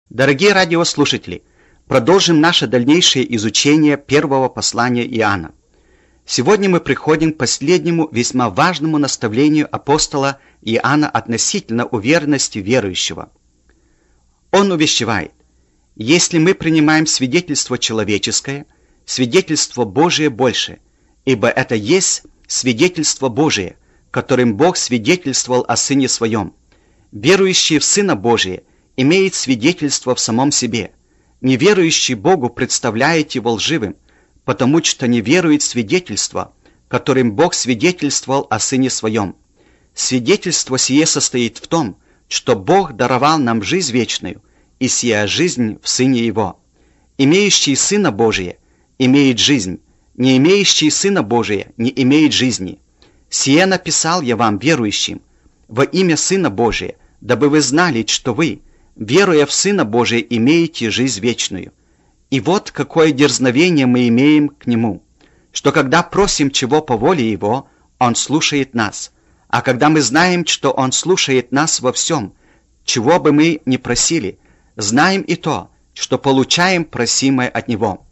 Дорогие радиослушатели, продолжим наше дальнейшее изучение первого послания Иоанна. Сегодня мы приходим к последнему весьма важному наставлению апостола Иоанна относительно уверенности верующего. Он увещевает: если мы принимаем свидетельство человеческое, свидетельство Божие больше, ибо это есть свидетельство Божие, которым Бог свидетельствовал о Сыне Своем. Верующий в Сына Божия имеет свидетельство в самом себе. Неверующий Богу представляет его лживым, потому что не верует в свидетельство, которым Бог свидетельствовал о Сыне Своем. Свидетельство сие состоит в том, что Бог даровал нам жизнь вечную, и сия жизнь в Сыне Его. Имеющий Сына Божия имеет жизнь, не имеющий Сына Божия не имеет жизни. Сие написал я вам, верующим, во имя Сына Божия, дабы вы знали, что вы, веруя в Сына Божия, имеете жизнь вечную. И вот какое дерзновение мы имеем к Нему, что когда просим чего по воле Его, Он слушает нас, а когда мы знаем, что Он слушает нас во всем, чего бы мы ни просили, знаем и то, что получаем просимое от Него.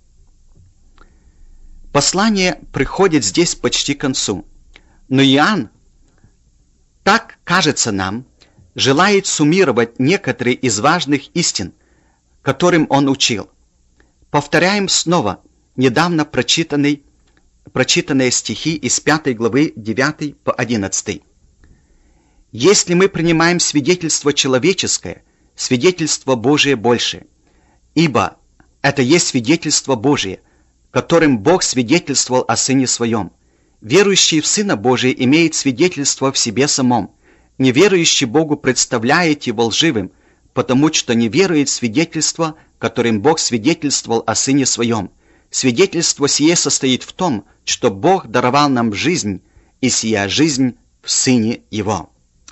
Послание приходит здесь почти к концу, но Иоанн, так кажется нам, желает суммировать некоторые из важных истин, которым он учил. Повторяем снова недавно прочитанные стихи из 5 главы 9 по 11. «Если мы принимаем свидетельство человеческое, свидетельство Божие больше, ибо это есть свидетельство Божие, которым Бог свидетельствовал о Сыне Своем. Верующий в Сына Божия имеет свидетельство в себе самом. Неверующий Богу представляет его лживым, потому что не верует в свидетельство, которым Бог свидетельствовал о Сыне Своем. Свидетельство сие состоит в том, что Бог даровал нам жизнь, и сия жизнь в Сыне Его».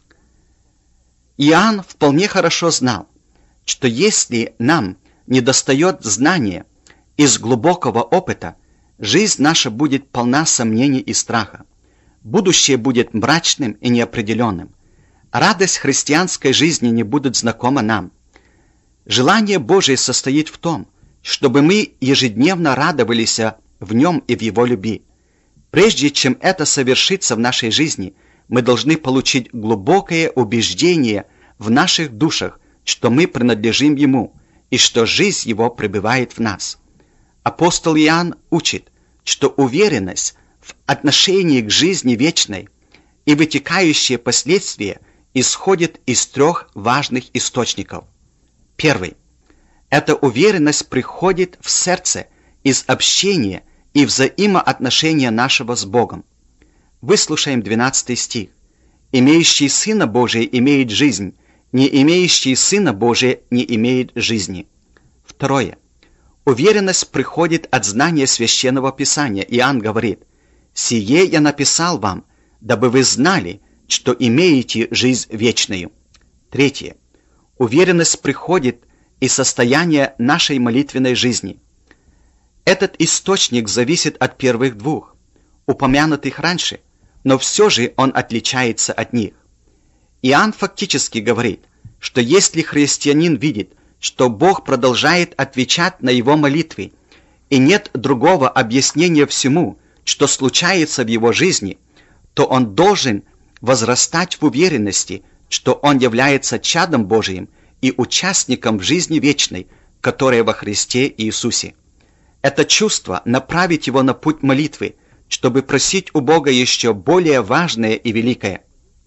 Иоанн вполне хорошо знал, что если нам недостает знания из глубокого опыта, жизнь наша будет полна сомнений и страха. Будущее будет мрачным и неопределенным. Радость христианской жизни не будет знакома нам. Желание Божие состоит в том, чтобы мы ежедневно радовались в Нем и в Его любви. Прежде чем это совершится в нашей жизни, мы должны получить глубокое убеждение в наших душах, что мы принадлежим Ему и что жизнь Его пребывает в нас. Апостол Иоанн учит, что уверенность в отношении к жизни вечной и вытекающие последствия исходит из 3 важных источников. Первый. Эта уверенность приходит в сердце из общения и взаимоотношения нашего с Богом. Выслушаем 12 стих. «Имеющий Сына Божия имеет жизнь, не имеющий Сына Божия не имеет жизни». Второе. Уверенность приходит от знания Священного Писания. Иоанн говорит: «Сие я написал вам, дабы вы знали, что имеете жизнь вечную». Третье. Уверенность приходит из состояния нашей молитвенной жизни. Этот источник зависит от первых 2, упомянутых раньше, но все же он отличается от них. Иоанн фактически говорит, что если христианин видит, что Бог продолжает отвечать на его молитвы, и нет другого объяснения всему, что случается в его жизни, то он должен возрастать в уверенности, что он является чадом Божиим и участником в жизни вечной, которая во Христе Иисусе. Это чувство направит его на путь молитвы, чтобы просить у Бога еще более важное и великое.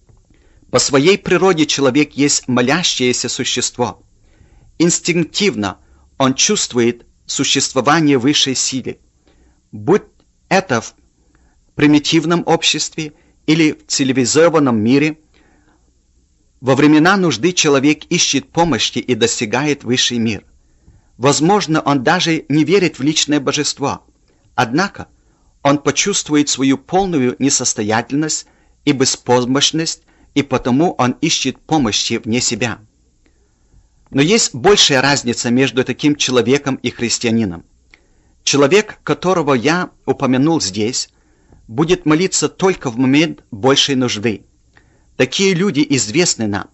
По своей природе человек есть молящееся существо. Инстинктивно он чувствует существование высшей силы, будь это в примитивном обществе или в цивилизованном мире. Во времена нужды человек ищет помощи и достигает высший мир. Возможно, он даже не верит в личное божество, однако он почувствует свою полную несостоятельность и беспомощность, и потому он ищет помощи вне себя. Но есть большая разница между таким человеком и христианином. Человек, которого я упомянул здесь, будет молиться только в момент большей нужды. Такие люди известны нам,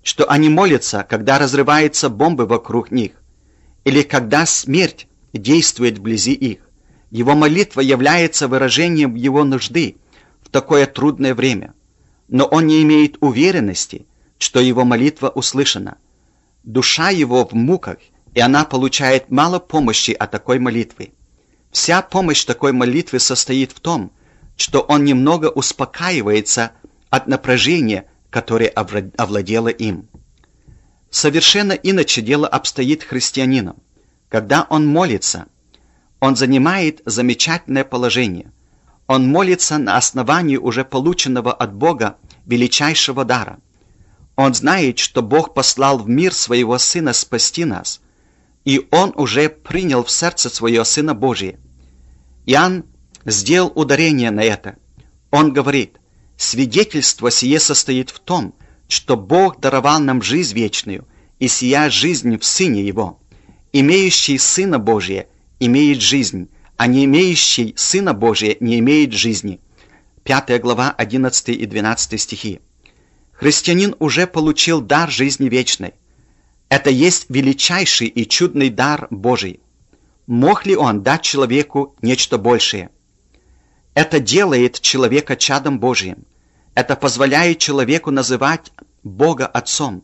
что они молятся, когда разрываются бомбы вокруг них, или когда смерть действует вблизи их. Его молитва является выражением его нужды в такое трудное время, но он не имеет уверенности, что его молитва услышана. Душа его в муках, и она получает мало помощи от такой молитвы. Вся помощь такой молитвы состоит в том, что он немного успокаивается от напряжения, которое овладело им. Совершенно иначе дело обстоит христианином. Когда он молится, он занимает замечательное положение. Он молится на основании уже полученного от Бога величайшего дара. Он знает, что Бог послал в мир своего Сына спасти нас, и он уже принял в сердце свое Сына Божие. Иоанн сделал ударение на это. Он говорит: «Свидетельство сие состоит в том, что Бог даровал нам жизнь вечную, и сия жизнь в Сыне Его. Имеющий Сына Божия имеет жизнь, а не имеющий Сына Божия не имеет жизни». 5 глава, 11 и 12 стихи. Христианин уже получил дар жизни вечной. Это есть величайший и чудный дар Божий. Мог ли он дать человеку нечто большее? Это делает человека чадом Божиим. Это позволяет человеку называть Бога Отцом.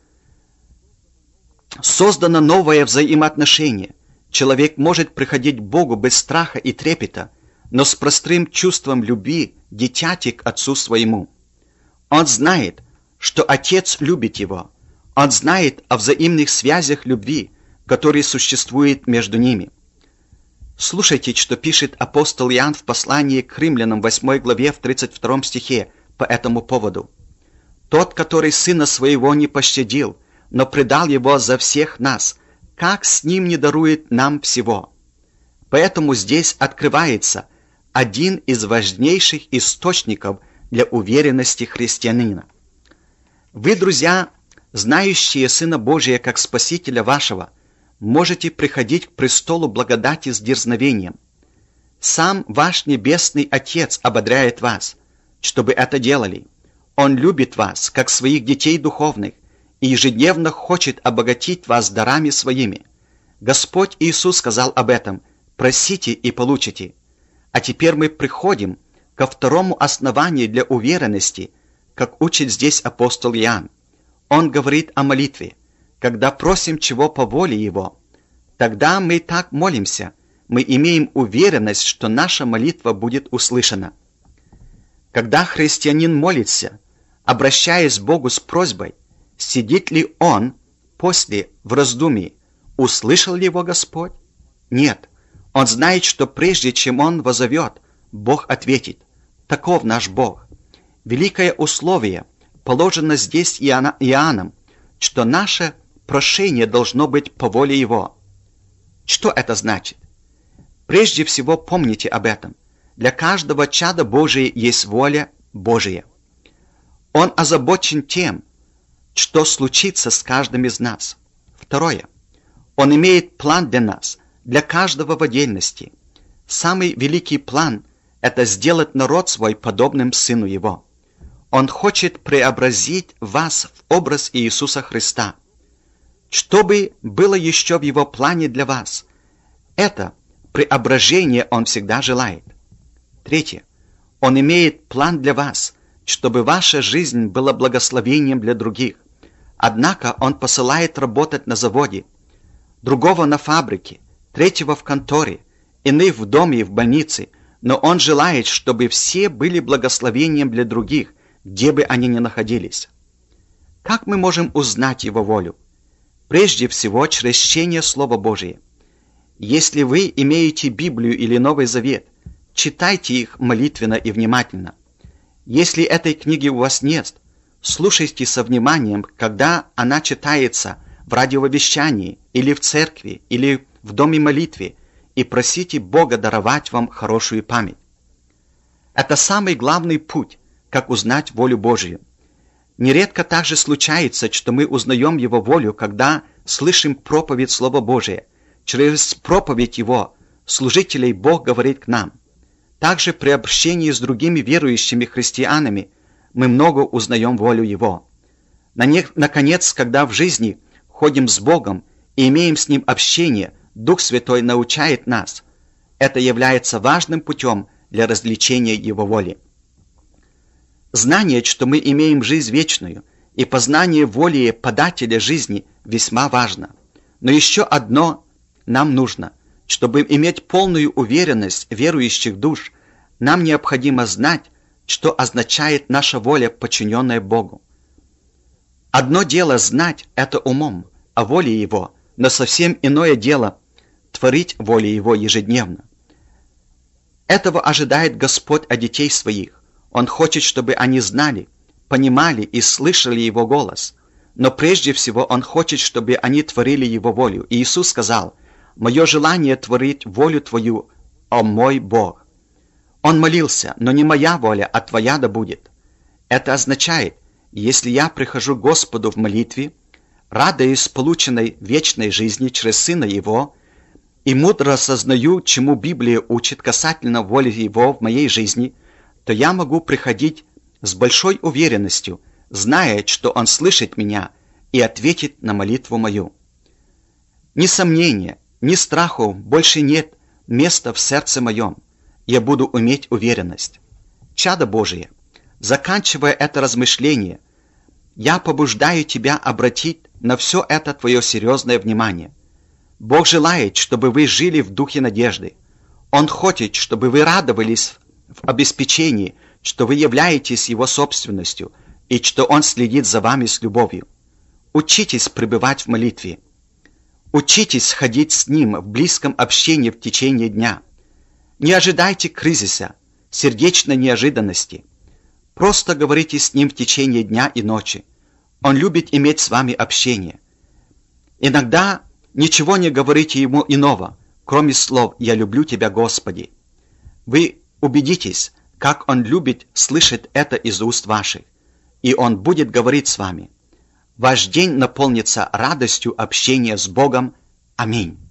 Создано новое взаимоотношение. Человек может приходить к Богу без страха и трепета, но с простым чувством любви дитяти к Отцу своему. Он знает, что Отец любит его. Он знает о взаимных связях любви, которые существуют между ними. Слушайте, что пишет апостол Иоанн в послании к римлянам 8 главе в 32 стихе по этому поводу. «Тот, который Сына Своего не пощадил, но предал Его за всех нас, как с Ним не дарует нам всего?» Поэтому здесь открывается один из важнейших источников для уверенности христианина. Вы, друзья, знающие Сына Божия как Спасителя вашего, можете приходить к престолу благодати с дерзновением. Сам ваш Небесный Отец ободряет вас, чтобы это делали. Он любит вас, как своих детей духовных, и ежедневно хочет обогатить вас дарами своими. Господь Иисус сказал об этом: «Просите и получите». А теперь мы приходим ко второму основанию для уверенности, как учит здесь апостол Иоанн. Он говорит о молитве. Когда просим чего по воле Его, тогда мы так молимся, мы имеем уверенность, что наша молитва будет услышана. Когда христианин молится, обращаясь к Богу с просьбой, сидит ли он после в раздумии, услышал ли его Господь? Нет, он знает, что прежде чем он воззовет, Бог ответит. Таков наш Бог. Великое условие положено здесь Иоанном, что наше прошение должно быть по воле Его. Что это значит? Прежде всего помните об этом. Для каждого чада Божия есть воля Божия. Он озабочен тем, что случится с каждым из нас. Второе. Он имеет план для нас, для каждого в отдельности. Самый великий план – это сделать народ свой подобным Сыну Его. Он хочет преобразить вас в образ Иисуса Христа. Что бы было еще в Его плане для вас? Это преображение Он всегда желает. Третье. Он имеет план для вас, чтобы ваша жизнь была благословением для других. Однако Он посылает работать на заводе, другого на фабрике, третьего в конторе, иных в доме и в больнице, но Он желает, чтобы все были благословением для других, где бы они ни находились. Как мы можем узнать Его волю? Прежде всего, через чтение Слова Божия. Если вы имеете Библию или Новый Завет, читайте их молитвенно и внимательно. Если этой книги у вас нет, слушайте со вниманием, когда она читается в радиовещании, или в церкви, или в доме молитвы, и просите Бога даровать вам хорошую память. Это самый главный путь, как узнать волю Божию. Нередко также случается, что мы узнаем Его волю, когда слышим проповедь Слова Божия. Через проповедь Его служителей Бог говорит к нам. Также при общении с другими верующими христианами мы много узнаем волю Его. Наконец, когда в жизни ходим с Богом и имеем с Ним общение, Дух Святой научает нас. Это является важным путем для развлечения Его воли. Знание, что мы имеем жизнь вечную, и познание воли подателя жизни весьма важно. Но еще одно нам нужно. Чтобы иметь полную уверенность верующих душ, нам необходимо знать, что означает наша воля, подчиненная Богу. Одно дело знать это умом о воле Его, но совсем иное дело творить волю Его ежедневно. Этого ожидает Господь от детей Своих. Он хочет, чтобы они знали, понимали и слышали Его голос. Но прежде всего Он хочет, чтобы они творили Его волю. И Иисус сказал: «Мое желание творить волю Твою, о мой Бог». Он молился: «Но не моя воля, а Твоя да будет». Это означает, если я прихожу к Господу в молитве, радуясь полученной вечной жизни через Сына Его, и мудро осознаю, чему Библия учит касательно воли Его в моей жизни, то я могу приходить с большой уверенностью, зная, что Он слышит меня и ответит на молитву мою. Ни сомнения, ни страху больше нет места в сердце моем. Я буду иметь уверенность. Чадо Божие, заканчивая это размышление, я побуждаю тебя обратить на все это твое серьезное внимание. Бог желает, чтобы вы жили в духе надежды. Он хочет, чтобы вы радовались в обеспечении, что вы являетесь Его собственностью и что Он следит за вами с любовью. Учитесь пребывать в молитве. Учитесь ходить с Ним в близком общении в течение дня. Не ожидайте кризиса, сердечной неожиданности. Просто говорите с Ним в течение дня и ночи. Он любит иметь с вами общение. Иногда ничего не говорите Ему иного, кроме слов «Я люблю Тебя, Господи». Вы убедитесь, как Он любит слышать это из уст ваших, и Он будет говорить с вами. Ваш день наполнится радостью общения с Богом. Аминь.